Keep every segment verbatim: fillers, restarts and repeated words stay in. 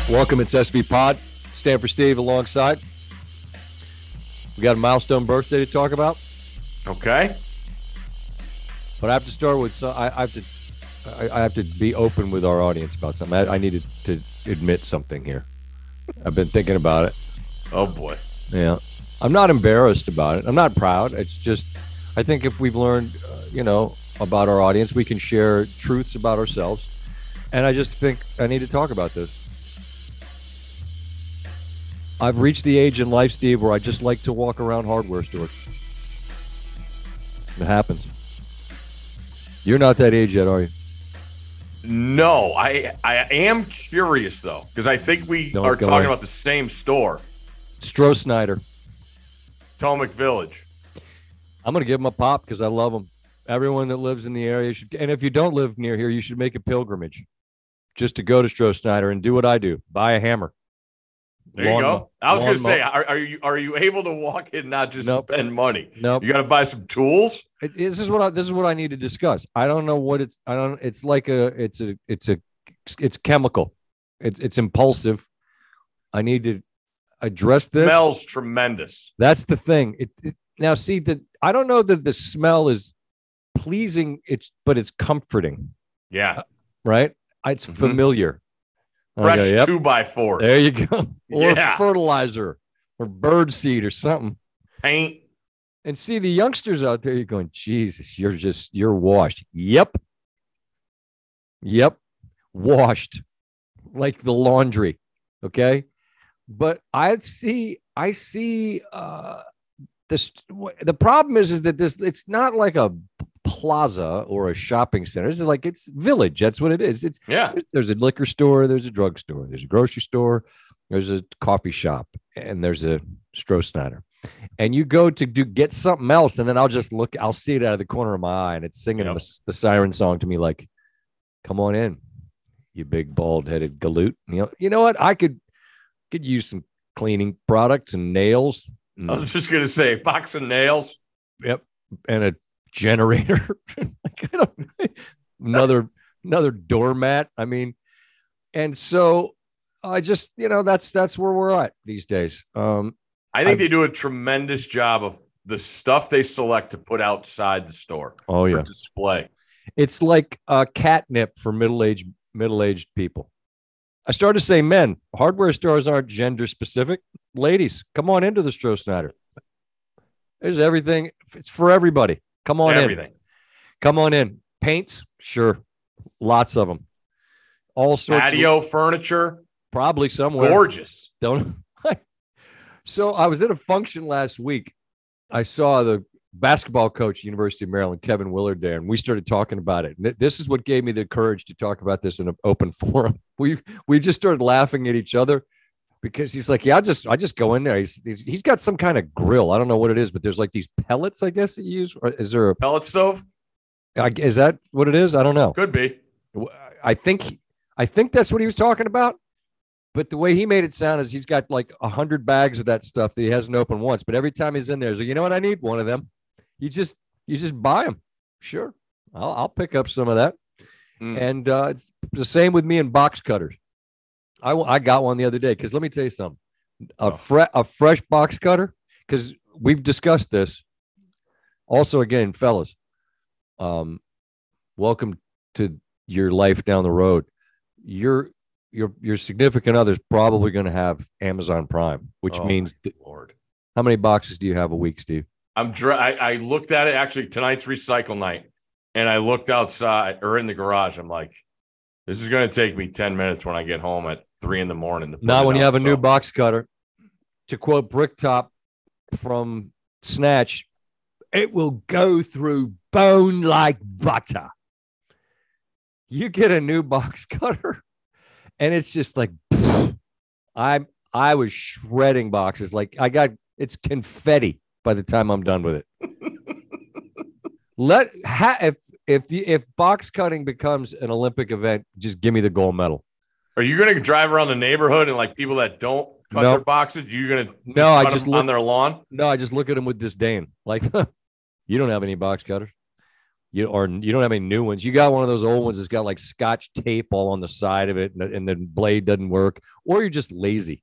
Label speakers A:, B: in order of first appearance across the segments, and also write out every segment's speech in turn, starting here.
A: Welcome, it's S V Pod. Stanford Steve alongside. We got a milestone birthday to talk about.
B: Okay.
A: But I have to start with, so I, I have to I, I have to be open with our audience about something. I, I needed to admit something here. I've been thinking about it.
B: Oh, boy.
A: Yeah. I'm not embarrassed about it. I'm not proud. It's just, I think if we've learned, uh, you know, about our audience, we can share truths about ourselves. And I just think I need to talk about this. I've reached the age in life, Steve, where I just like to walk around hardware stores. It happens. You're not that age yet, are you?
B: No, I I am curious, though, because I think we
A: Don't
B: are
A: go
B: talking
A: in.
B: about the same store,
A: Stroh Snyder.
B: Potomac Village.
A: I'm going to give them a pop because I love them. Everyone that lives in the area should, and if you don't live near here, you should make a pilgrimage just to go to Stroh Snyder and do what I do: buy a hammer.
B: There you
A: Lawn
B: go.
A: mo-
B: I was going to
A: lawn
B: say,
A: mo-
B: are, are you are you able to walk in and not just
A: Nope.
B: spend money?
A: Nope.
B: You got to buy some tools.
A: It- this is what I, this is what I need to discuss. I don't know what it's. I don't. It's like a. It's a. It's a. It's chemical. It's it's impulsive. I need to address this.
B: Smells tremendous.
A: That's the thing. It, it now see that I don't know that the smell is pleasing. It's but it's comforting,
B: Yeah.
A: right? It's
B: Mhm.
A: familiar.
B: Fresh
A: Okay, yep.
B: two by four.
A: There you go. Or
B: Yeah.
A: fertilizer or bird seed or something.
B: Paint.
A: And see the youngsters out there, you're going, Jesus, you're just, you're washed. Yep. Yep. Washed like the laundry. Okay. But I see, I see, uh, this, the problem is, is that this, it's not like a plaza or a shopping center. It's like, it's village. That's what it is. It's,
B: Yeah.
A: there's a liquor store, there's a drugstore, there's a grocery store, there's a coffee shop, and there's a Stroh Snyder. And you go to do get something else, and then I'll just look, I'll see it out of the corner of my eye, and it's singing
B: Yep.
A: the, the siren song to me like, come on in, you big bald-headed galoot. You know, you know what? I could could use some cleaning products and nails. and-
B: I was just going to say, box of nails.
A: Yep. And a generator. Like, I don't, another another doormat. I mean, and so I just, you know, that's that's where we're at these days. Um,
B: I think
A: I've-
B: they do a tremendous job of the stuff they select to put outside the store
A: oh
B: for
A: yeah,
B: display.
A: it's like uh, catnip for middle-aged middle-aged people. I started to say men. Hardware stores aren't gender specific. Ladies, come on into the Stroh Snyder. There's everything. It's for everybody. Come on in.
B: Everything.
A: Come on in. Paints, sure, lots of them. All sorts.
B: Patio
A: of,
B: furniture.
A: probably somewhere.
B: Gorgeous.
A: Don't. So I was at a function last week. I saw the basketball coach at University of Maryland, Kevin Willard, there, and we started talking about it. And this is what gave me the courage to talk about this in an open forum. We we just started laughing at each other because he's like, "Yeah, I just I just go in there. He's he's got some kind of grill. I don't know what it is, but there's like these pellets, I guess, that you use. Or is there a
B: Pellet stove?
A: I- is that what it is? I don't know.
B: Could be.
A: I think I think that's what he was talking about. But the way he made it sound is he's got like a hundred bags of that stuff that he hasn't opened once. But every time he's in there, he's like, you know what? I need one of them. You just you just buy them. Sure, I'll, I'll pick up some of that.
B: Mm.
A: And uh, it's the same with me and box cutters. I, I got one the other day because let me tell you something. A,
B: Oh.
A: fre- a fresh box cutter, because we've discussed this. Also, again, fellas, um, welcome to your life down the road. Your your your significant other's probably going to have Amazon Prime, which
B: Oh,
A: means
B: my
A: th-
B: Lord.
A: how many boxes do you have a week, Steve?
B: I'm dry. I, I looked at it actually tonight's recycle night, and I looked outside or in the garage. I'm like, this is going to take me ten minutes when I get home at three in the morning. To put
A: Not
B: it
A: when you
B: out,
A: have a new
B: so-
A: box cutter. To quote Bricktop from Snatch, it will go through bone like butter. You get a new box cutter, and it's just like I I was shredding boxes. Like I got it's confetti by the time I'm done with it. Let ha, if if the if box cutting becomes an Olympic event, just give me the gold medal.
B: Are you going to drive around the neighborhood and like people that don't cut
A: Nope.
B: their boxes? You're going to
A: No, I
B: cut
A: just
B: them
A: look-
B: on their lawn.
A: No, I just look at them with disdain. Like, you don't have any box cutters. You or you don't have any new ones. You got one of those old ones that's got like scotch tape all on the side of it, and, and the blade doesn't work, or you're just lazy,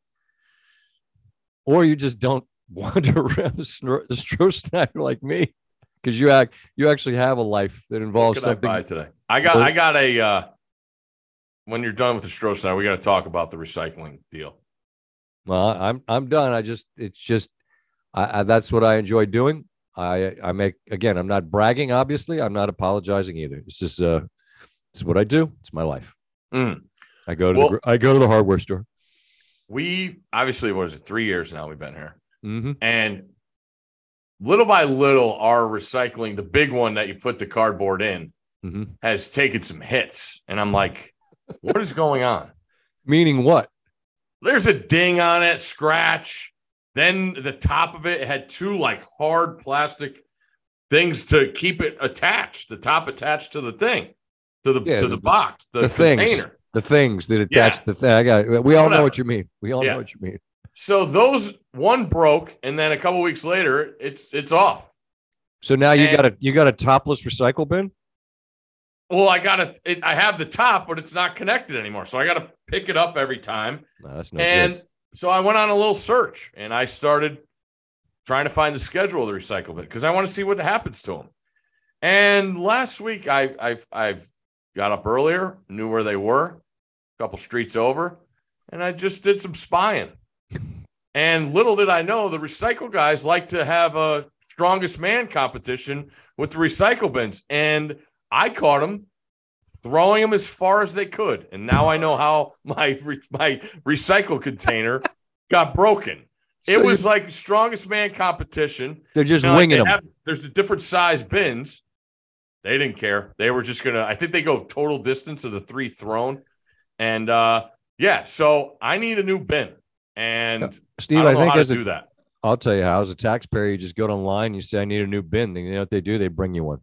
A: or you just don't wander around the, Stro- the Stroh Snyder like me, because you act you actually have a life that involves
B: What could
A: something.
B: I buy today? I got I got a. Uh, when you're done with the Stroh Snyder, we got to talk about the recycling deal.
A: Well, I'm I'm done. I just it's just I, I that's what I enjoy doing. I I make again. I'm not bragging. Obviously, I'm not apologizing either. It's just uh, it's what I do. It's my life.
B: Mm.
A: I go to
B: Well,
A: the I go to the hardware store.
B: We obviously what is it? Three years now we've been here,
A: Mm-hmm.
B: and little by little, our recycling, the big one that you put the cardboard in,
A: Mm-hmm.
B: has taken some hits, and I'm like, what is going on?
A: Meaning what?
B: There's a ding on it, scratch. Then the top of it had two like hard plastic things to keep it attached, the top attached to the thing, to the
A: Yeah,
B: to
A: the-
B: the box, the,
A: the things.
B: container.
A: The things that attach
B: Yeah.
A: the thing. I got it. We all
B: Whatever.
A: know what you mean. We all
B: Yeah.
A: know what you mean.
B: So those one broke, and then a couple weeks later, it's it's off.
A: So now you
B: And-
A: got a you got a topless recycle bin?
B: Well, I got to it, I have the top, but it's not connected anymore. So I got to pick it up every time.
A: No, that's no
B: and
A: good.
B: so I went on a little search, and I started trying to find the schedule of the recycle bin because I want to see what happens to them. And last week, I I've I've got up earlier, knew where they were, a couple streets over, and I just did some spying. And little did I know, the recycle guys like to have a strongest man competition with the recycle bins. And I caught them throwing them as far as they could. And now I know how my, re- my recycle container got broken. It
A: So
B: was
A: you-
B: like strongest man competition.
A: They're just
B: You know, like
A: winging
B: they
A: them.
B: have- there's the different size bins. They didn't care. They were just going to, I think they go total distance of the three thrown. And uh, yeah, so I need a new bin. And
A: Steve,
B: I
A: I,
B: don't know
A: think
B: how
A: as
B: to
A: a,
B: do that.
A: I'll tell you how. As a taxpayer, you just go online, you say, I need a new bin. Then you know what they do? They bring you one.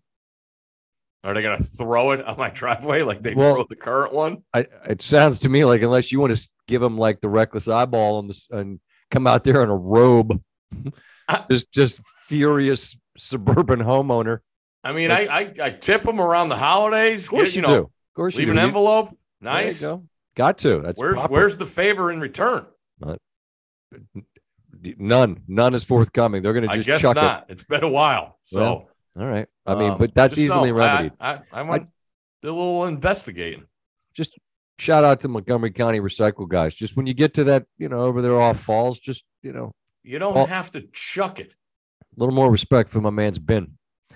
B: Are they going to throw it on my driveway like they
A: Well-
B: throw the current one?
A: I, it sounds to me like unless you want to give them like the reckless eyeball and, this, and come out there in a robe, just just furious suburban homeowner.
B: I mean, I, I I tip them around the holidays.
A: Of course
B: get,
A: you,
B: you
A: do.
B: know,
A: Of course
B: leave
A: you
B: an
A: do. You-
B: envelope.
A: there you
B: Nice.
A: go. Got to. That's
B: Where's
A: proper.
B: where's the favor in return?
A: none? None is forthcoming. They're going to
B: I
A: just
B: guess
A: chuck
B: not. It's been a while. So
A: Well, it. All right. I mean,
B: um,
A: but that's
B: just
A: easily
B: know,
A: remedied.
B: I, I, I want a little investigating.
A: Just shout out to Montgomery County Recycle guys. Just when you get to that, you know, over there off Falls, just you know,
B: You don't
A: Well-
B: have to chuck it.
A: a little more respect for my man's bin.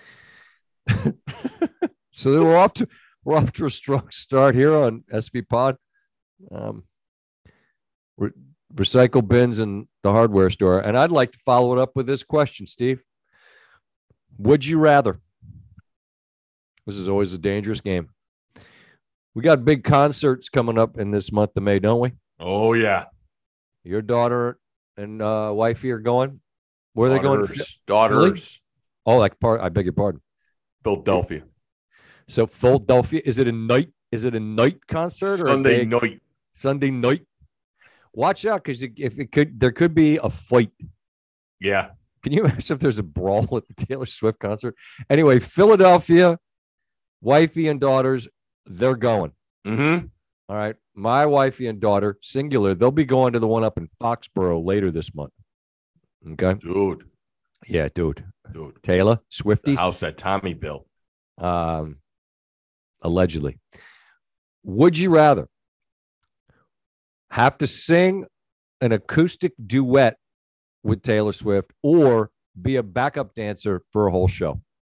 A: So we're off to we're off to a strong start here on S V Pod. Um, re- recycle bins in the hardware store, and I'd like to follow it up with this question, Steve. Would you rather? This is always a dangerous game. We got big concerts coming up in this month of May, don't we?
B: Oh yeah,
A: Your daughter and uh, wifey are going. Where are they going?
B: daughters, daughters,
A: Oh, like part. I beg your pardon.
B: Philadelphia,
A: So Philadelphia, is it a night? Is it a night concert or
B: Sunday
A: a day,
B: night.
A: Sunday night? Watch out, because if it could, there could be a fight.
B: Yeah,
A: Can you imagine if there's a brawl at the Taylor Swift concert? Anyway, Philadelphia, wifey and daughters, they're going.
B: mm-hmm.
A: All right, my wifey and daughter, singular, they'll be going to the one up in Foxborough later this month. Okay,
B: dude,
A: yeah, dude,
B: dude.
A: Taylor
B: The
A: Swifties.
B: house that Tommy built.
A: um, allegedly. Would you rather have to sing an acoustic duet with Taylor Swift or be a backup dancer for a whole show?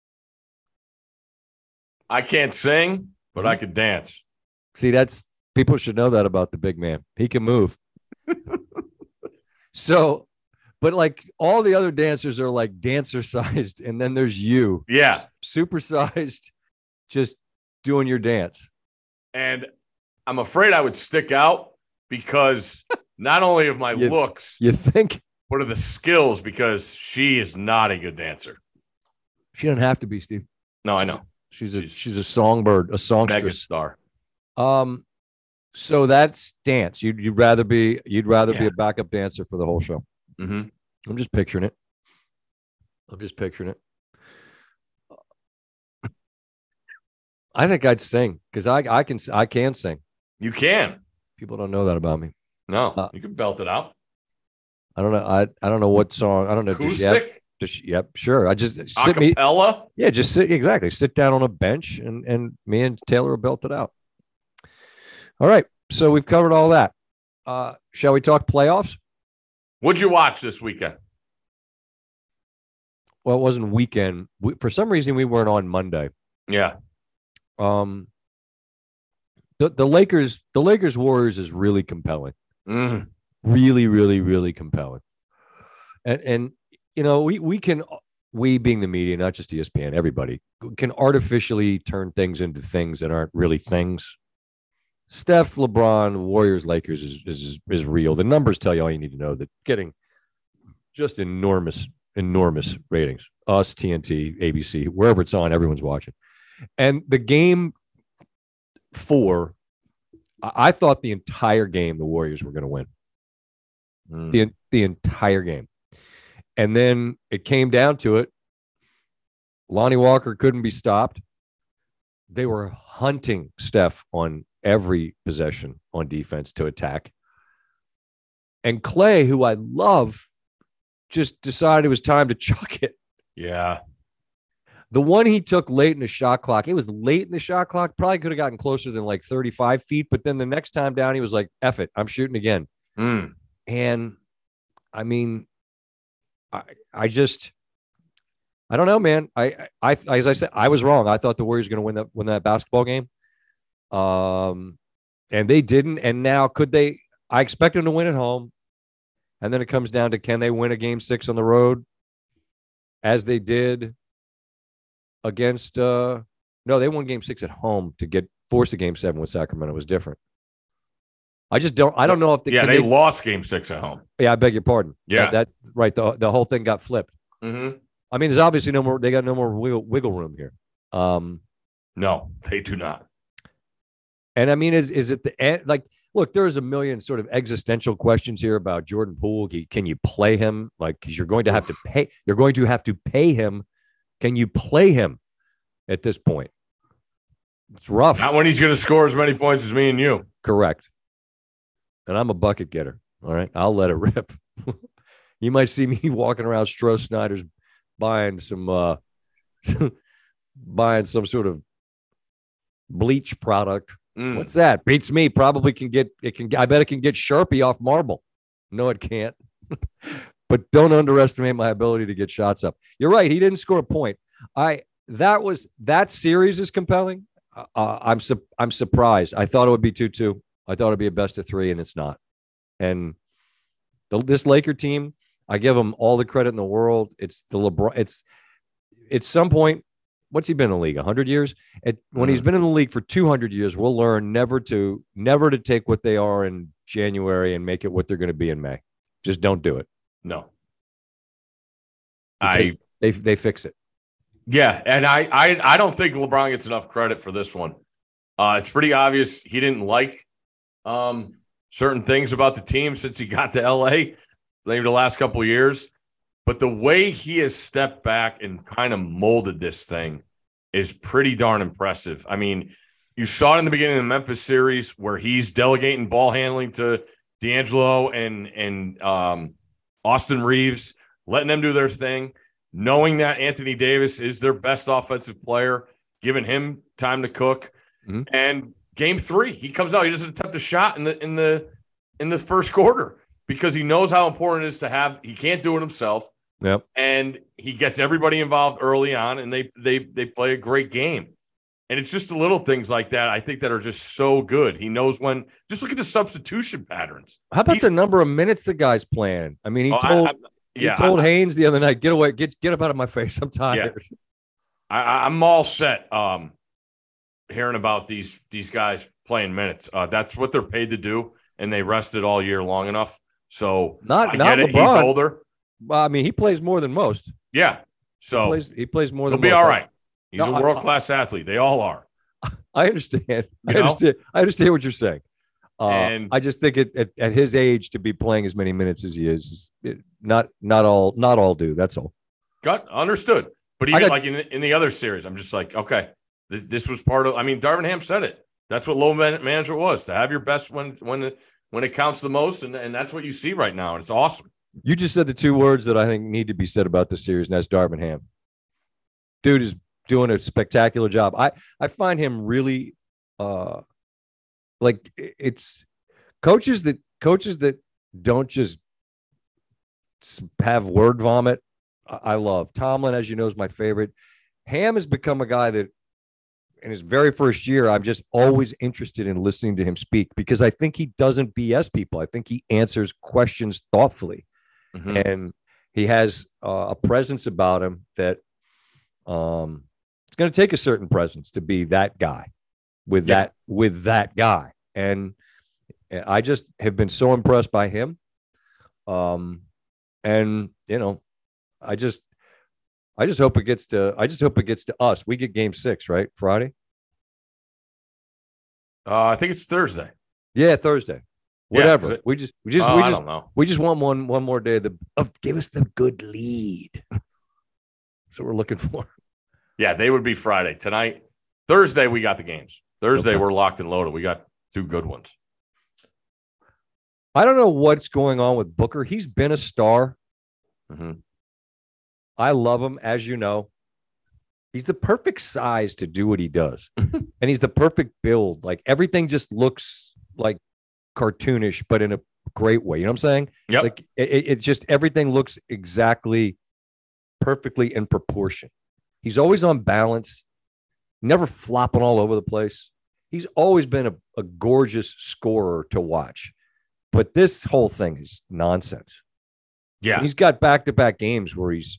B: I can't sing, but
A: Mm-hmm.
B: I could dance.
A: See, that's people should know that about the big man. He can move. So, but like all the other dancers are like dancer sized, and then there's you,
B: Yeah,
A: super sized, just doing your dance.
B: and I'm afraid I would stick out because not only of my
A: You-
B: looks,
A: You think
B: but of the skills, because she is not a good dancer.
A: she doesn't have to be, Steve?
B: No, I know.
A: She's a
B: She's-
A: she's a songbird, a songstress.
B: Megastar.
A: Um, so that's dance. You'd you'd rather be you'd rather be
B: Yeah.
A: a backup dancer for the whole show.
B: Mm-hmm.
A: I'm just picturing it. I'm just picturing it. I think I'd sing because I I can I can sing.
B: You can.
A: People don't know that about me.
B: No,
A: Uh,
B: you can belt it out.
A: I don't know. I I don't know what song. I don't know. Just, yep,
B: Acoustic,
A: just, yep, sure. I just sit me.
B: acapella.
A: Yeah, just sit exactly. Sit down on a bench, and and me and Taylor will belt it out. All right. So we've covered all that. Uh, shall we talk playoffs?
B: What'd you watch this weekend?
A: Well, it wasn't weekend. We, for some reason, we weren't on Monday.
B: Yeah.
A: Um, the the Lakers, the Lakers Warriors is really compelling.
B: Mm.
A: Really, really, really compelling. And and you know, we we can we being the media, not just E S P N, everybody can artificially turn things into things that aren't really things. Steph, LeBron, Warriors, Lakers is is is real. The numbers tell you all you need to know. That getting just enormous, enormous ratings. Us, T N T, A B C, wherever it's on, everyone's watching. And the game four, I thought the entire game the Warriors were going to win. Mm. The the entire game. And then it came down to it. Lonnie Walker couldn't be stopped. They were hunting Steph on every possession on defense to attack. And Clay, who I love, just decided it was time to chuck it.
B: Yeah.
A: The one he took late in the shot clock, it was late in the shot clock, probably could have gotten closer than like thirty-five feet. But then the next time down, he was like, F it, I'm shooting again.
B: Mm.
A: And I mean, I, I just, I don't know, man. I, I, as I said, I was wrong. I thought the Warriors were going to win that, win that basketball game. Um, and they didn't. And now could they, I expect them to win at home. And then it comes down to, can they win a game six on the road as they did against, uh, no, they won game six at home to get force a game seven with Sacramento. It was different. I just don't, I don't know if
B: the, yeah, they, they lost game six at home.
A: Yeah. I beg your pardon.
B: Yeah.
A: That, that right. The, the whole thing got flipped.
B: Mm-hmm.
A: I mean, there's obviously no more, they got no more wiggle, wiggle room here. Um,
B: no, they do not.
A: And I mean, is, is it the end? Like, look, there's a million sort of existential questions here about Jordan Poole. Can you play him? Like, because you're going to have to pay, you're going to have to pay him. Can you play him at this point? It's rough.
B: Not when he's going to score as many points as me and you.
A: Correct. And I'm a bucket getter. All right. I'll let it rip. You might see me walking around Stroh Snyder's buying some, uh, buying some sort of bleach product. Mm. What's that? Beats me. Probably can get, it can, I bet it can get Sharpie off marble. No, it can't. But don't underestimate my ability to get shots up. You're right. He didn't score a point. I, that was, that series is compelling. Uh, I'm, su- I'm surprised. I thought it would be two two. I thought it'd be a best of three, and it's not. And the, this Laker team, I give them all the credit in the world. It's the LeBron. It's at some point, what's he been in the league? one hundred years? At, when mm. he's been in the league for two hundred years, we'll learn never to never to take what they are in January and make it what they're going to be in May. Just don't do it.
B: No.
A: Because I they they fix it.
B: Yeah, and I, I I don't think LeBron gets enough credit for this one. Uh, it's pretty obvious he didn't like um, certain things about the team since he got to L A, maybe the last couple of years. But the way he has stepped back and kind of molded this thing is pretty darn impressive. I mean, you saw it in the beginning of the Memphis series where he's delegating ball handling to D'Angelo and, and um, Austin Reeves, letting them do their thing, knowing that Anthony Davis is their best offensive player, giving him time to cook. Mm-hmm. And game three, he comes out, he doesn't attempt a shot in the in the in the first quarter because he knows how important it is to have, he can't do it himself.
A: Yep.
B: And he gets everybody involved early on, and they they they play a great game. And it's just the little things like that, I think, that are just so good. He knows when – just look at the substitution patterns.
A: How about
B: He's,
A: the number of minutes the guy's playing? I mean, he
B: oh,
A: told
B: I, I, yeah,
A: he told
B: I,
A: Haynes the other night, get away, get get up out of my face. I'm tired.
B: Yeah. I, I'm all set um, hearing about these these guys playing minutes. Uh, that's what they're paid to do, and they rested all year long enough. So
A: not,
B: I
A: not
B: get it.
A: LeBron.
B: He's older.
A: Well, I mean, he plays more than most.
B: Yeah. So
A: he plays, he plays more than
B: he'll
A: most.
B: be all right. He's
A: no,
B: a world-class athlete. They all are.
A: I understand. I
B: you
A: understand. I understand what you're saying. Uh,
B: and
A: I just think it, at, at his age to be playing as many minutes as he is, is it, not not all not all do. That's all.
B: Got understood. But even
A: got,
B: like in in the other series, I'm just like, okay, This was part of, I mean, Darvin Ham said it. That's what low man- management was, to have your best when when it, when it counts the most. And, and that's what you see right now. And it's awesome.
A: You just said the two words that I think need to be said about this series, and that's Darvin Ham. Dude is doing a spectacular job. I, I find him really uh, like it's coaches that coaches that don't just have word vomit. I love Tomlin, as you know, is my favorite. Ham has become a guy that in his very first year, I'm just always interested in listening to him speak because I think he doesn't B S people. I think he answers questions thoughtfully. Mm-hmm. And he has uh, a presence about him that um, it's going to take a certain presence to be that guy with yeah. that with that guy. And I just have been so impressed by him. Um, and, you know, I just I just hope it gets to I just hope it gets to us. We get game six, right? Friday?
B: Uh, I think it's Thursday.
A: Yeah, Thursday. Whatever.
B: Yeah, it,
A: we just we just
B: uh,
A: we
B: I
A: just
B: don't know.
A: We just want one one more day the of give us the good lead. That's what we're looking for.
B: Yeah, they would be Friday. Tonight, Thursday, we got the games. Thursday,
A: okay.
B: We're locked and loaded. We got two good ones.
A: I don't know what's going on with Booker. He's been a star.
B: Mm-hmm.
A: I love him, as you know. He's the perfect size to do what he does. And he's the perfect build. Like everything just looks like cartoonish, but in a great way. You know what I'm saying?
B: Yep.
A: Like it, it just everything looks exactly perfectly in proportion. He's always on balance, never flopping all over the place. He's always been a, a gorgeous scorer to watch. But this whole thing is nonsense.
B: Yeah.
A: And he's got back-to-back games where he's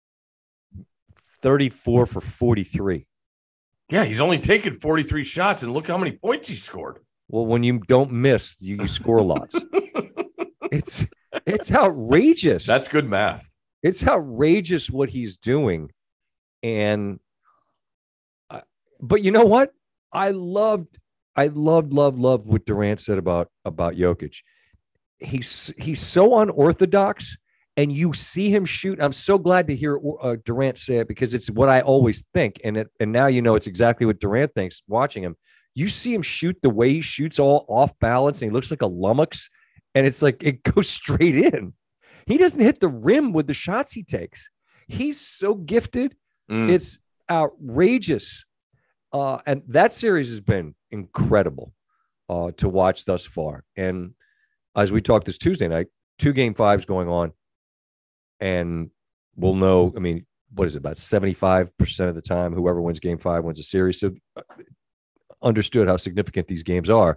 A: thirty-four for forty-three.
B: Yeah, he's only taken forty-three shots, and look how many points he scored.
A: Well, when you don't miss, you, you score lots. it's it's outrageous.
B: That's good math.
A: It's outrageous what he's doing. And uh, but you know what? I loved, I loved, loved, loved what Durant said about about Jokic. He's he's so unorthodox. And you see him shoot. I'm so glad to hear uh, Durant say it because it's what I always think. And it, and now you know it's exactly what Durant thinks watching him. You see him shoot the way he shoots, all off balance, and he looks like a lummox. And it's like it goes straight in. He doesn't hit the rim with the shots he takes. He's so gifted. Mm. It's outrageous. Uh, and that series has been incredible uh, to watch thus far. And as we talked this Tuesday night, two game fives going on. And we'll know, I mean, what is it, about seventy-five percent of the time, whoever wins game five wins a series. So understood how significant these games are.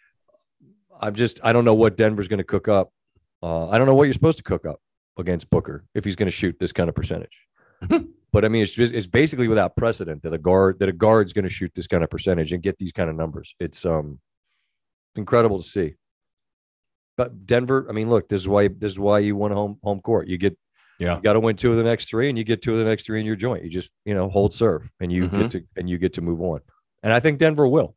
A: I'm just, I don't know what Denver's going to cook up. Uh, I don't know what you're supposed to cook up against Booker if he's going to shoot this kind of percentage. But I mean, it's just, it's basically without precedent that a guard, that a guard's going to shoot this kind of percentage and get these kind of numbers. It's um incredible to see. But Denver, I mean, look, this is why, this is why you won home, home court. You get,
B: Yeah,
A: you got to win two of the next three, and you get two of the next three in your joint. You just, you know, hold serve, and you
B: mm-hmm.
A: get to and you get to move on. And I think Denver will.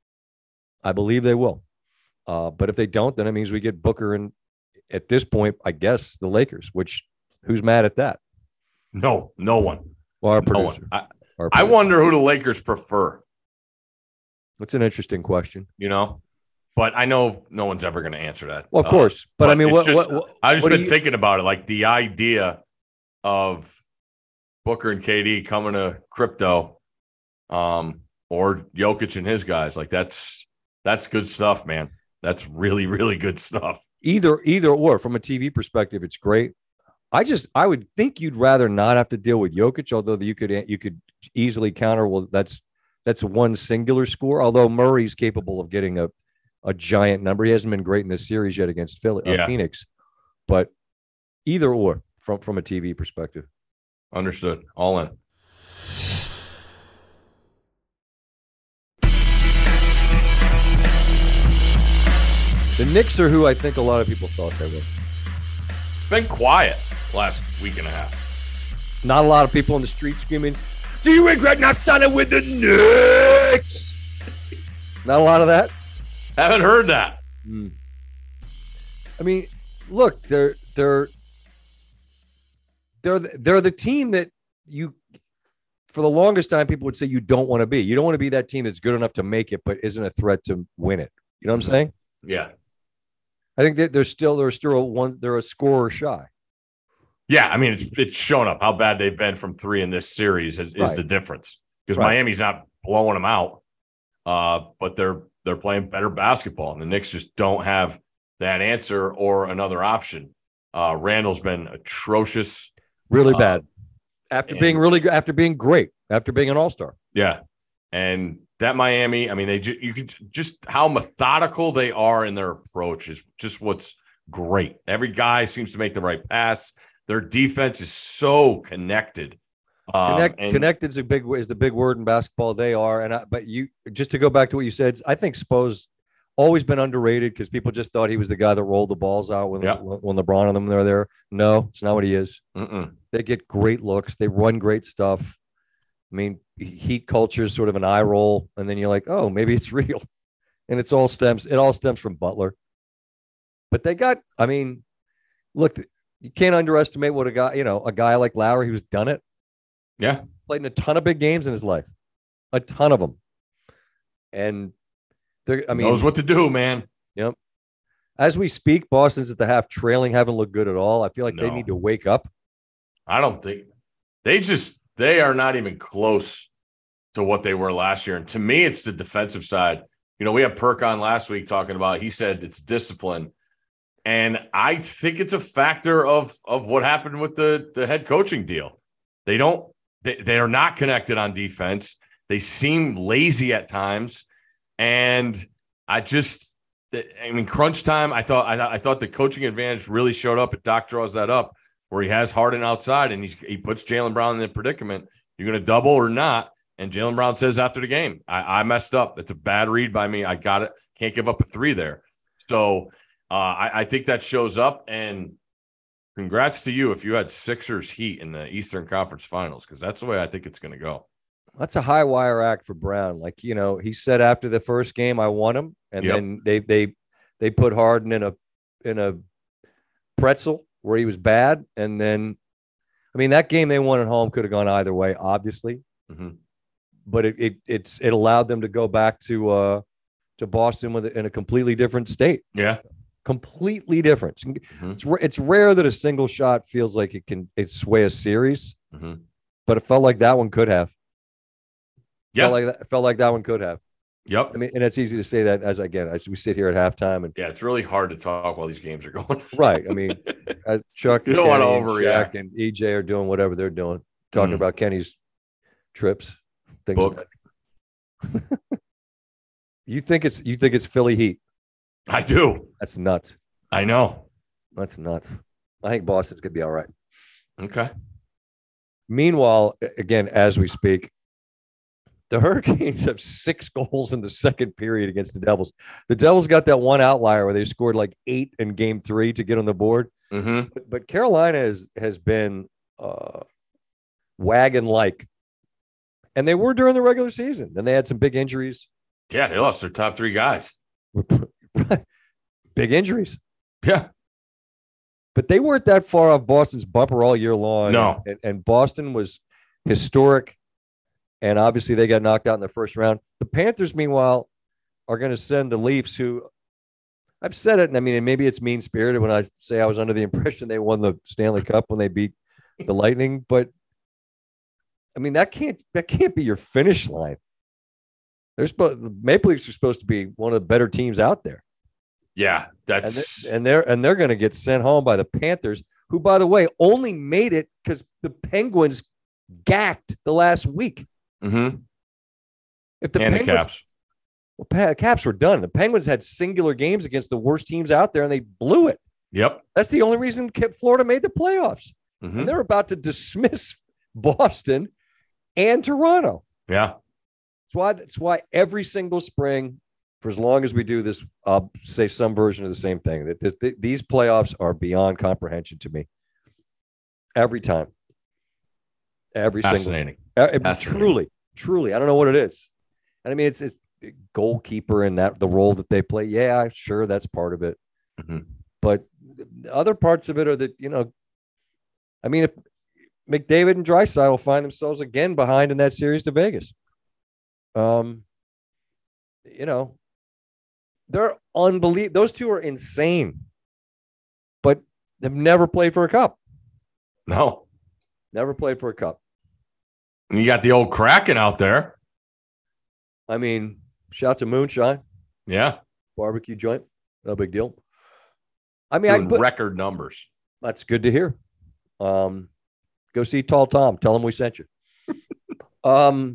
A: I believe they will. Uh, but if they don't, then it means we get Booker and at this point, I guess the Lakers. Which who's mad at that?
B: No, no one.
A: Well, our
B: no
A: producer.
B: One. I,
A: our producer.
B: I wonder who the Lakers prefer.
A: That's an interesting question.
B: You know. But I know no one's ever going to answer that.
A: Well, of course.
B: Uh,
A: but,
B: but
A: I mean, what,
B: just,
A: what, what
B: I've just
A: what
B: been
A: you...
B: thinking about it. Like the idea of Booker and K D coming to crypto um, or Jokic and his guys. Like that's that's good stuff, man. That's really, really good stuff.
A: Either, either or from a T V perspective, it's great. I just, I would think you'd rather not have to deal with Jokic, although you could, you could easily counter. Well, that's, that's one singular score. Although Murray's capable of getting a, a giant number. He hasn't been great in this series yet against Philly, uh,
B: yeah.
A: Phoenix, but either or from, from a T V perspective.
B: Understood. All in.
A: The Knicks are who I think a lot of people thought they were.
B: It's been quiet last week and a half.
A: Not a lot of people on the street screaming, "Do you regret not signing with the Knicks?" Not a lot of that.
B: Haven't heard that.
A: Mm. I mean, look, they're they're they're the, they're the team that you for the longest time, people would say you don't want to be. You don't want to be that team that's good enough to make it, but isn't a threat to win it. You know what I'm saying?
B: Yeah.
A: I think that they're still they're still a one they're a scorer shy.
B: Yeah, I mean it's it's shown up how bad they've been from three in this series is, is
A: Right.
B: the difference because
A: Right.
B: Miami's not blowing them out, uh, but they're they're playing better basketball, and the Knicks just don't have that answer or another option. Uh, Randall's been atrocious,
A: Really
B: uh,
A: bad. After
B: and-
A: being really good, after being great, after being an all-star.
B: Yeah, and that Miami, I mean, they ju- you can just how methodical they are in their approach is just what's great. Every guy seems to make the right pass. Their defense is so connected. Um,
A: Connect,
B: and-
A: connected is a big is the big word in basketball. They are, and I, but you just to go back to what you said, I think Spo's always been underrated because people just thought he was the guy that rolled the balls out when
B: Yeah.
A: when LeBron and them they're there. No, it's not what he is.
B: Mm-mm.
A: They get great looks. They run great stuff. I mean, Heat culture is sort of an eye roll, and then you're like, oh, maybe it's real, and it's all stems. It all stems from Butler. But they got. I mean, look, you can't underestimate what a guy. You know, a guy like Lowry who's done it.
B: Yeah.
A: Played in a ton of big games in his life, a ton of them, and they're. I mean,
B: knows what to do, man.
A: as we speak, Boston's at the half trailing, haven't looked good at all. I feel like they
B: No.
A: need to wake up.
B: I don't think they just they are not even close to what they were last year. And to me, it's the defensive side. You know, we had Perk on last week talking about. He said it's discipline, and I think it's a factor of of what happened with the the head coaching deal. They don't. They, they are not connected on defense. They seem lazy at times, and I just. I mean, crunch time. I thought I, I thought the coaching advantage really showed up. If Doc draws that up, where he has Harden outside and he's, he puts Jaylen Brown in the predicament, you're going to double or not? And Jaylen Brown says after the game, I, I messed up. It's a bad read by me. I got it. Can't give up a three there. So uh, I, I think that shows up. And congrats to you if you had Sixers Heat in the Eastern Conference Finals, because that's the way I think it's going to go.
A: That's a high wire act for Brown. Like, you know, he said after the first game, I won him. And
B: Yep.
A: then they they they put Harden in a in a pretzel where he was bad. And then, I mean, that game they won at home could have gone either way, obviously.
B: Mhm.
A: But it, it it's it allowed them to go back to uh to Boston with in a completely different state.
B: Yeah.
A: Completely different.
B: Mhm.
A: It's it's rare that a single shot feels like it can it sway a series,
B: Mhm.
A: but it felt like that one could have.
B: Yeah.
A: Felt like that felt like that one could have.
B: Yep.
A: I mean, and it's easy to say that as again, as we sit here at halftime and
B: Yeah. It's really hard to talk while these games are going.
A: right. I mean, as Chuck,
B: You don't wanna
A: Kenny, and
B: overreact.
A: Shaq and E J are doing whatever they're doing, talking
B: Mm.
A: about Kenny's trips, things.
B: Book.
A: Like that. You think it's you think it's Philly Heat?
B: I do.
A: That's nuts.
B: I know.
A: That's nuts. I think Boston's gonna be all right.
B: Okay.
A: Meanwhile, again, as we speak, the Hurricanes have six goals in the second period against the Devils. The Devils got that one outlier where they scored like eight in game three to get on the board.
B: Mm-hmm.
A: But, but Carolina has, has been uh, wagon-like. And they were during the regular season. Then they had some big injuries.
B: Yeah, they lost their top three guys.
A: Big injuries.
B: Yeah.
A: But they weren't that far off Boston's bumper all year long.
B: No.
A: And, and Boston was historic. And obviously they got knocked out in the first round. The Panthers, meanwhile, are going to send the Leafs, who I've said it, and I mean, maybe it's mean-spirited when I say I was under the impression they won the Stanley Cup when they beat the Lightning. But, I mean, that can't that can't be your finish line. They're supposed, the Maple Leafs are supposed to be one of the better teams out there.
B: Yeah,
A: And
B: that's
A: they're, and they're and they're going to get sent home by the Panthers, who, by the way, only made it because the Penguins gacked the last week.
B: mm-hmm.
A: If the
B: and the
A: Penguins,
B: Caps.
A: well, Pa- Caps were done. The Penguins had singular games against the worst teams out there, and they blew it.
B: Yep.
A: That's the only reason Ca- Florida made the playoffs.
B: Mhm.
A: And they're about to dismiss Boston and Toronto.
B: Yeah.
A: That's why. That's why every single spring, for as long as we do this, I'll say some version of the same thing. That this, th- these playoffs are beyond comprehension to me. Every time. Every single.
B: Fascinating.
A: Uh,
B: Fascinating.
A: truly, truly, I don't know what it is. And I mean, it's it's goalkeeper and that the role that they play. Yeah, sure, that's part of it.
B: Mhm.
A: But the other parts of it are that, you know, I mean, if McDavid and Draisaitl will find themselves again behind in that series to Vegas. Um, you know, they're unbelievable. Those two are insane, but they've never played for a cup.
B: No,
A: never played for a cup.
B: You got the old Kraken out there.
A: I mean, shout to Moonshine.
B: Yeah.
A: Barbecue joint. No big deal. I mean,
B: Doing
A: I put,
B: record numbers.
A: That's good to hear. Um, go see Tall Tom. Tell him we sent you. um,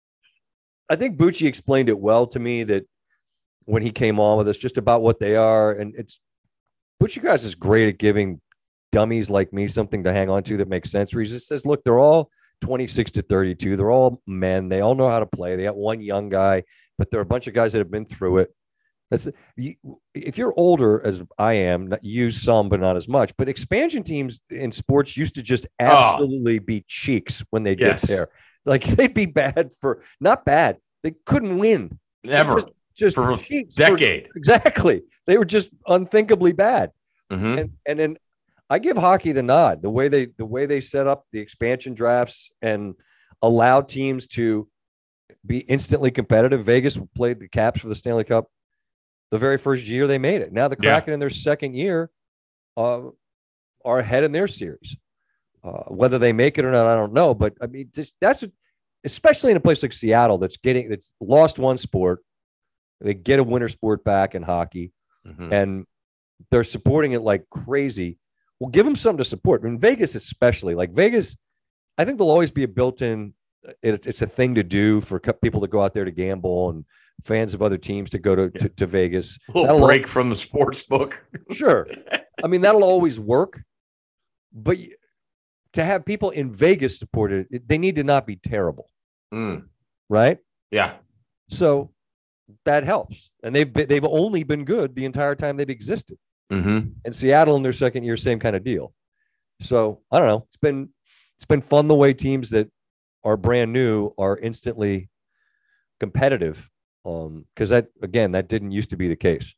A: I think Bucci explained it well to me that when he came on with us, just about what they are. And it's Bucci guys is great at giving dummies like me something to hang on to that makes sense. Where he just says, look, they're all twenty-six to thirty-two. They're all men. They all know how to play. They got one young guy, but there are a bunch of guys that have been through it. That's you, if you're older, as I am, you use some, but not as much. But expansion teams in sports used to just absolutely oh. be cheeks when they
B: yes.
A: get there. Like they'd be bad for not bad. They couldn't win
B: ever,
A: just, just
B: for a
A: cheeks
B: decade.
A: For, exactly, they were just unthinkably bad.
B: Mm-hmm.
A: And and then I give hockey the nod. The way they the way they set up the expansion drafts and allow teams to be instantly competitive. Vegas played the Caps for the Stanley Cup the very first year they made it. Now the Kraken yeah. in their second year uh, are ahead in their series. Uh, whether they make it or not, I don't know. But I mean, just, that's especially in a place like Seattle that's getting that's lost one sport. They get a winter sport back in hockey,
B: mm-hmm.
A: and they're supporting it like crazy. Well, give them something to support. In Vegas, especially, like Vegas, I think there'll always be a built-in. It, it's a thing to do for people to go out there to gamble and fans of other teams to go to, yeah. to, to Vegas.
B: A little
A: that'll
B: break
A: al-
B: from the sports book.
A: Sure. I mean, that'll always work. But to have people in Vegas support it, they need to not be terrible.
B: Mm.
A: Right?
B: Yeah.
A: So that helps. And they've been, they've only been good the entire time they've existed.
B: Mm-hmm.
A: And Seattle in their second year, same kind of deal. So I don't know. It's been it's been fun the way teams that are brand new are instantly competitive. Um, because that again, that didn't used to be the case.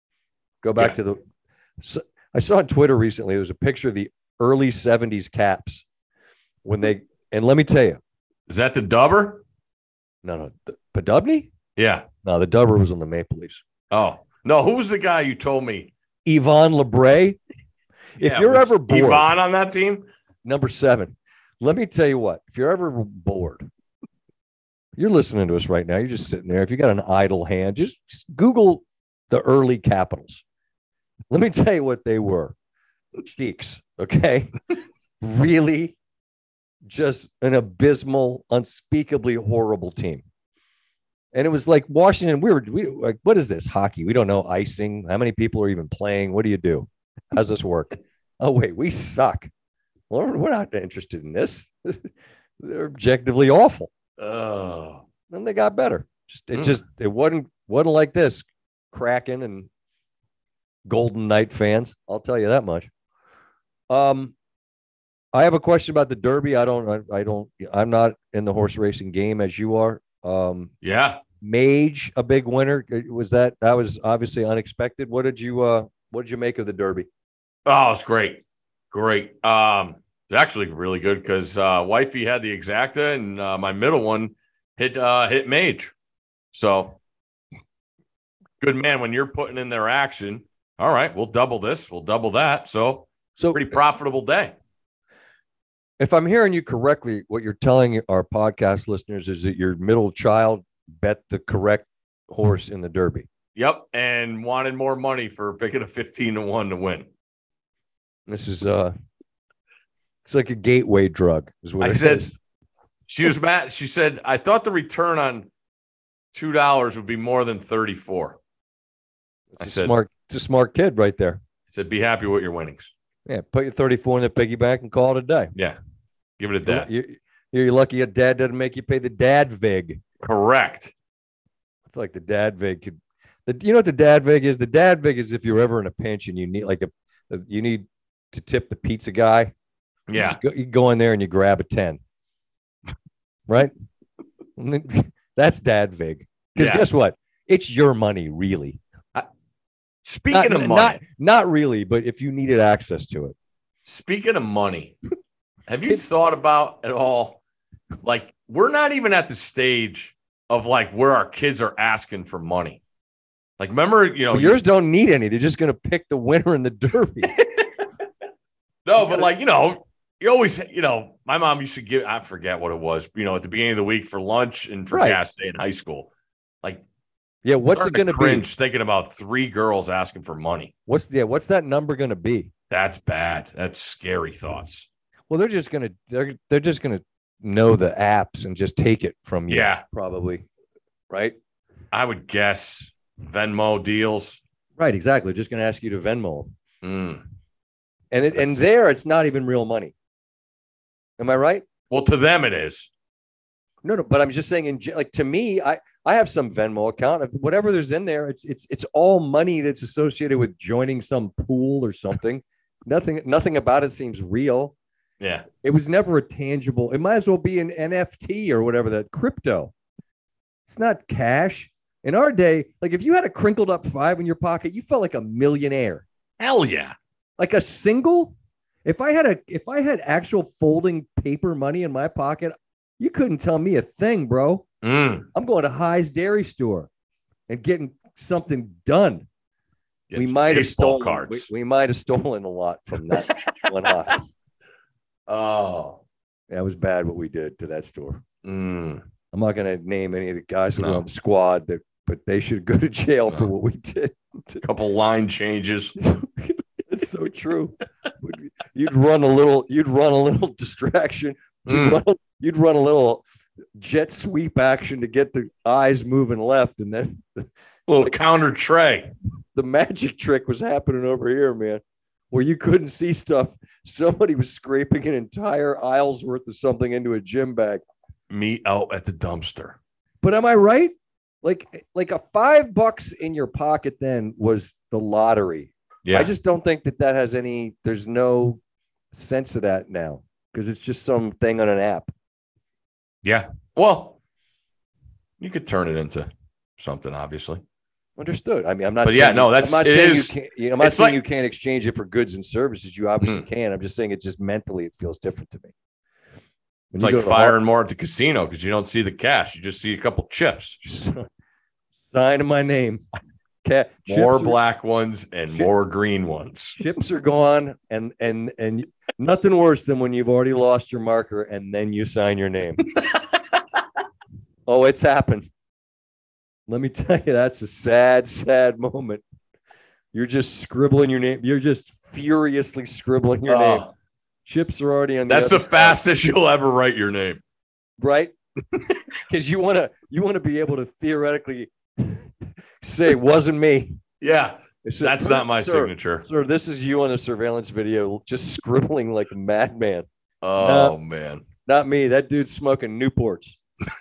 A: Go back yeah. to the. So, I saw on Twitter recently there was a picture of the early seventies Caps when they and let me tell you,
B: is that the Dubber?
A: No, no, the, Podubny?
B: Yeah,
A: no, the Dubber was on the Maple Leafs.
B: Oh no, who was the guy you told me?
A: Yvonne LeBray. If
B: yeah,
A: you're ever bored,
B: Yvonne on that team,
A: number seven. Let me tell you what. If you're ever bored. You're listening to us right now. You're just sitting there. If you got an idle hand, just, just Google the early Capitals. Let me tell you what they were. Cheeks, okay? Really just an abysmal, unspeakably horrible team. And it was like Washington, we were we, like, what is this? Hockey. We don't know icing. How many people are even playing? What do you do? How's this work? Oh, wait, we suck. Well, we're not interested in this. They're objectively awful.
B: Oh,
A: then they got better. Just it
B: mm.
A: just it wasn't wasn't like this. Kraken and Golden Knight fans, I'll tell you that much. Um, I have a question about the Derby. I don't. I, I don't. I'm not in the horse racing game as you are. Um,
B: yeah.
A: Mage, a big winner. Was that? That was obviously unexpected. What did you? Uh, what did you make of the Derby?
B: Oh, it's great, great. Um. It's actually really good because uh, wifey had the exacta and uh, my middle one hit uh, hit Mage. So good man when you're putting in their action. All right, we'll double this. We'll double that. So, so pretty profitable day.
A: If I'm hearing you correctly, what you're telling our podcast listeners is that your middle child bet the correct horse in the Derby.
B: Yep, and wanted more money for picking a fifteen to one to win.
A: This is uh. It's like a gateway drug, is what
B: I
A: it
B: said.
A: Is.
B: She was mad. She said, "I thought the return on two dollars would be more than thirty-four."
A: It's I a said, "Smart, it's a smart kid right there."
B: I said, "Be happy with your winnings."
A: Yeah, put your thirty-four in the piggy bank and call it a day.
B: Yeah, give it a dad.
A: You're, you're lucky your dad doesn't make you pay the dad vig.
B: Correct.
A: I feel like the dad vig could. The, you know what the dad vig is? The dad vig is if you're ever in a pinch and you need like a, you need to tip the pizza guy.
B: Yeah.
A: You go, you go in there and you grab a ten. Right? That's dad vig. Because yeah. guess what? It's your money, really.
B: Uh, speaking
A: not,
B: of money.
A: Not, not really, but if you needed access to it.
B: Speaking of money, Have you thought about at all? Like, we're not even at the stage of like where our kids are asking for money. Like, remember, you know,
A: well, yours don't need any. They're just going to pick the winner in the Derby.
B: No, but like, you know, you always, you know, my mom used to give, I forget what it was, you know, at the beginning of the week for lunch and for
A: Right.
B: gas day in high school. Like,
A: yeah, what's it going to be?
B: Cringe thinking about three girls asking for money.
A: What's yeah, what's that number going to be?
B: That's bad. That's scary thoughts.
A: Well, they're just going to they're they're just going to know the apps and just take it from you.
B: Yeah,
A: probably. Right?
B: I would guess Venmo deals.
A: Right, exactly. Just going to ask you to Venmo.
B: Mm.
A: And it, and there, it's not even real money. Am I right?
B: Well, to them it is.
A: No, no. But I'm just saying, in like to me, I I have some Venmo account. Whatever there's in there, it's it's it's all money that's associated with joining some pool or something. nothing nothing about it seems real.
B: Yeah.
A: It was never a tangible. It might as well be an N F T or whatever, that crypto. It's not cash. In our day, like if you had a crinkled up five in your pocket, you felt like a millionaire.
B: Hell yeah.
A: Like a single, if I had a if I had actual folding paper money in my pocket, you couldn't tell me a thing, bro.
B: Mm.
A: I'm going to High's Dairy Store and getting something done.
B: Get
A: we might have stolen
B: cards.
A: We, we might have stolen a lot from that one High's.
B: Oh,
A: that was bad what we did to that store.
B: Mm.
A: I'm not going to name any of the guys who
B: No.
A: were on the squad, that, but they should go to jail
B: No.
A: for what we did.
B: A couple line changes.
A: It's so true. You'd run a little. You'd run a little distraction. You'd,
B: Mm.
A: run, you'd run a little jet sweep action to get the eyes moving left, and then the,
B: Little counter tray.
A: the magic trick was happening over here, man, where you couldn't see stuff. Somebody was scraping an entire aisle's worth of something into a gym bag.
B: Meet out at the dumpster.
A: But am I right? Like, like a five bucks in your pocket then was the lottery.
B: Yeah.
A: I just don't think that that has any. There's no sense of that now because it's just some thing on an app.
B: Yeah. Well, you could turn it into something, obviously.
A: Understood. I mean, I'm not.
B: But
A: saying
B: yeah, no,
A: you-
B: that's-
A: I'm not
B: it
A: saying
B: is-
A: you can't. You know, I'm not
B: it's
A: saying
B: like-
A: you can't exchange it for goods and services. You obviously
B: Mm.
A: can. I'm just saying it just mentally it feels different to me. When
B: It's
A: you
B: like
A: go to the
B: firing more at the casino because you don't see the cash. You just see a couple chips.
A: har- sign in my name. Cat,
B: More
A: chips are-
B: black ones and
A: Chip-
B: more green ones.
A: chips are gone, and and and nothing worse than when you've already lost your marker and then you sign your name. Oh, it's happened. Let me tell you, that's a sad, sad moment. You're just scribbling your name. You're just furiously scribbling your name.
B: Oh,
A: Chips are already on the
B: that's the
A: other side,
B: fastest you'll ever write your name.
A: right? Because you want to you want to be able to theoretically say it wasn't me.
B: Yeah.
A: So,
B: That's not my
A: sir,
B: signature.
A: Sir, this is you on the surveillance video, just scribbling like a madman.
B: Oh, man.
A: Not me. That dude's smoking Newports.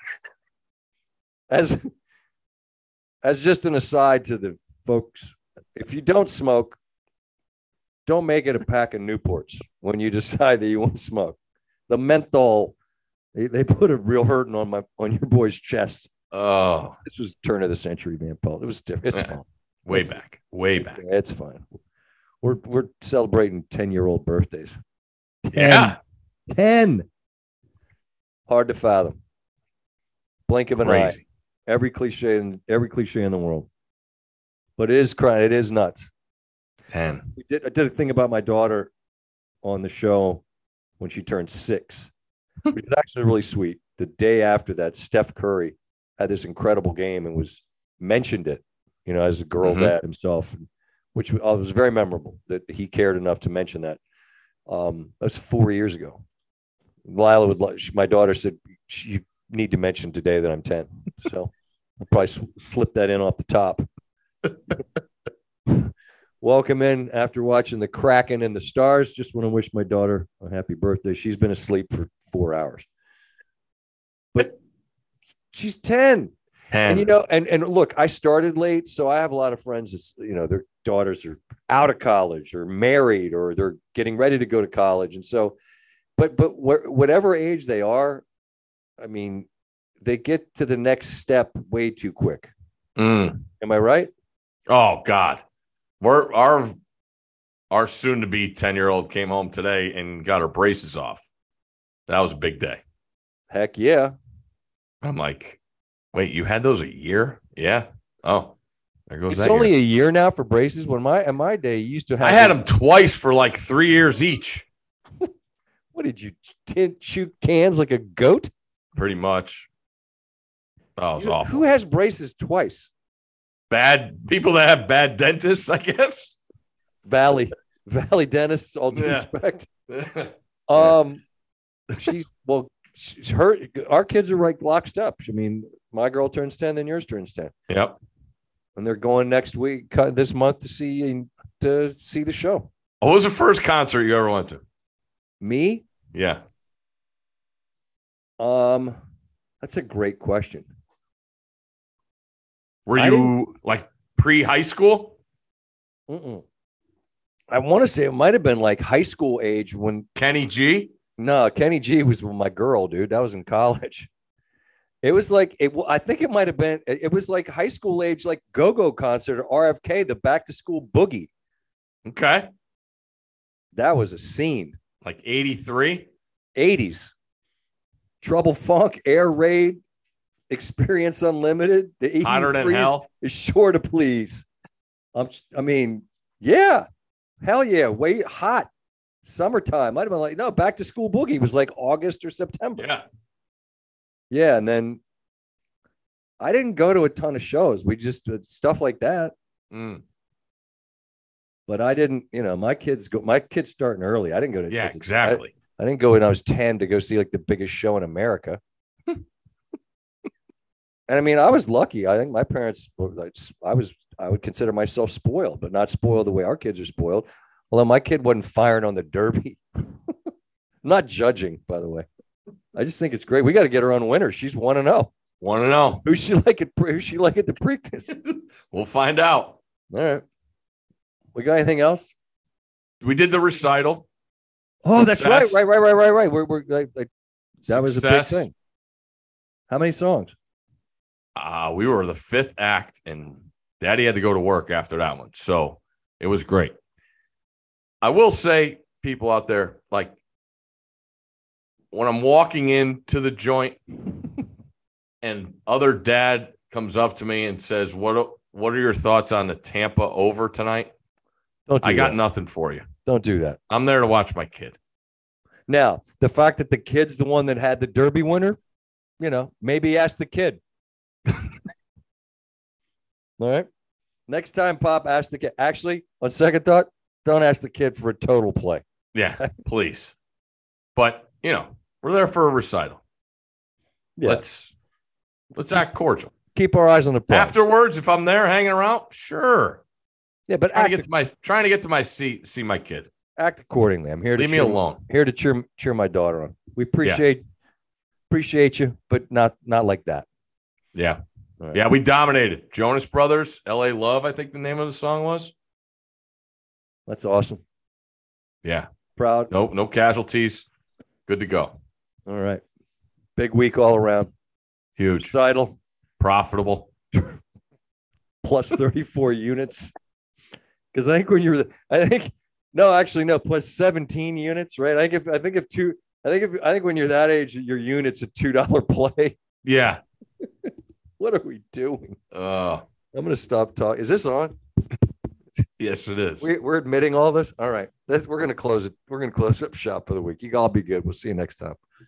A: as as just an aside to the folks, if you don't smoke, don't make it a pack of Newports when you decide that you want to smoke. The menthol, they, they put a real hurting on my on your boy's chest.
B: Oh,
A: This was turn of the century, man, Paul. It was different. It's
B: Yeah.
A: fine.
B: way
A: It's-
B: back. Way back.
A: It's fine. We're we're celebrating ten-year-old birthdays.
B: Yeah.
A: ten. Hard to fathom. Blink of an eye.
B: Crazy.
A: Every cliche in every cliche in the world. But it is crying. It is nuts.
B: ten.
A: We did I did a thing about my daughter on the show when she turned six, which is actually really sweet. The day after that, Steph Curry had this incredible game and was mentioned it, you know, as a girl
B: Mhm.
A: dad himself, which was very memorable that he cared enough to mention that. Um, that was four years ago. Lila would like, she- my daughter said, you need to mention today that I'm ten. So I'll probably s- slip that in off the top. Welcome in after watching the Kraken and the Stars. Just want to wish my daughter a happy birthday. She's been asleep for four hours, but she's ten.
B: ten.
A: And you know, and and look, I started late, so I have a lot of friends that's, you know, their daughters are out of college or married or they're getting ready to go to college, and so, but but wh- whatever age they are, I mean, they get to the next step way too quick.
B: Mm.
A: Am I right?
B: Oh, God. We're our our soon to be ten year old came home today and got her braces off. That was a big day.
A: Heck yeah.
B: I'm like, wait, you had those a year? Yeah. Oh, there goes
A: It's
B: that
A: only
B: year.
A: a year now for braces. When my in my day, you used to have.
B: I had them twice for like three years each.
A: What did you t- shoot cans like a goat?
B: Pretty much. Oh, it was
A: You-
B: awful.
A: Who has braces twice?
B: Bad people that have bad dentists, I guess.
A: Valley, Valley dentists. All due
B: Yeah.
A: respect. Um, she's well. She's her. Our kids are like locked up. I mean, my girl turns ten, then yours turns ten,
B: Yep.
A: and they're going next week, cut this month to see to see the show.
B: What was the first concert you ever went to?
A: Me?
B: Yeah.
A: Um, that's a great question.
B: Were
A: I
B: you like pre-high school?
A: Mm-mm. I want to say it might have been like high school age when.
B: Kenny G?
A: No, Kenny G was with my girl, dude. That was in college. It was like it. I think it might have been. It was like high school age, like go-go concert or R F K, the back to school boogie.
B: Okay.
A: That was a scene.
B: Like eighty-three?
A: eighties. Trouble Funk, Air Raid, Experience Unlimited. The
B: Hotter than hell.
A: is sure to please. I'm, I mean, yeah, hell yeah. Wait, hot summertime. Might have been like no. Back to school boogie was like August or September.
B: Yeah.
A: Yeah, and then I didn't go to a ton of shows. We just did stuff like that.
B: Mm.
A: But I didn't, you know, my kids go. My kids starting early. I didn't go to.
B: Yeah,
A: I-
B: exactly.
A: I didn't go when I was ten to go see like the biggest show in America. And I mean, I was lucky. I think my parents, were like, I was, I would consider myself spoiled, but not spoiled the way our kids are spoiled. Although my kid wasn't firing on the Derby. I'm not judging, by the way. I just think it's great. We got to get her on winner. She's one and zero.
B: Want to know?
A: Who's she like at? Who's she like at the Preakness?
B: We'll find out.
A: All right. We got anything else?
B: We did the recital.
A: Oh, that's right,
B: Success.
A: right, right, right, right, right. We're, we're like, like that was a big
B: Success.
A: thing. How many songs?
B: Uh, we were the fifth act, and Daddy had to go to work after that one. So it was great. I will say, people out there, like when I'm walking into the joint and other dad comes up to me and says, What, what are your thoughts on the Tampa over tonight?
A: Don't do
B: I got
A: that.
B: nothing for you.
A: Don't do that.
B: I'm there to watch my kid.
A: Now, the fact that the kid's the one that had the Derby winner, you know, maybe ask the kid. All right. Next time, Pop, ask the kid. Actually, on second thought, don't ask the kid for a total play.
B: Yeah, please. But, you know, we're there for a recital.
A: Yeah.
B: Let's let's act cordial.
A: Keep our eyes on the prize.
B: Afterwards, if I'm there hanging around, sure.
A: Yeah, but
B: Trying to
A: act,
B: get to my trying to get to my seat, see my kid.
A: act accordingly. I'm here to
B: Leave me
A: cheer,
B: alone.
A: here to cheer cheer my daughter on. We appreciate appreciate you, but not not like that.
B: Yeah.
A: All right.
B: Yeah, we dominated. Jonas Brothers, L A Love, I think the name of the song was.
A: That's awesome.
B: Yeah.
A: Proud.
B: No, no casualties. Good to go.
A: All right. Big week all around.
B: Huge.
A: Recital
B: Profitable.
A: plus thirty-four units. Because I think when you're the, I think no, actually no, plus seventeen units, right? I think if I think if two, I think if I think when you're that age, your unit's a two dollar play.
B: Yeah.
A: What are we doing?
B: Uh,
A: I'm gonna stop talking. Is this on?
B: yes, it is.
A: We, we're admitting all this. All right, That- we're gonna close it. We're gonna close up shop for the week. You all be good. We'll see you next time.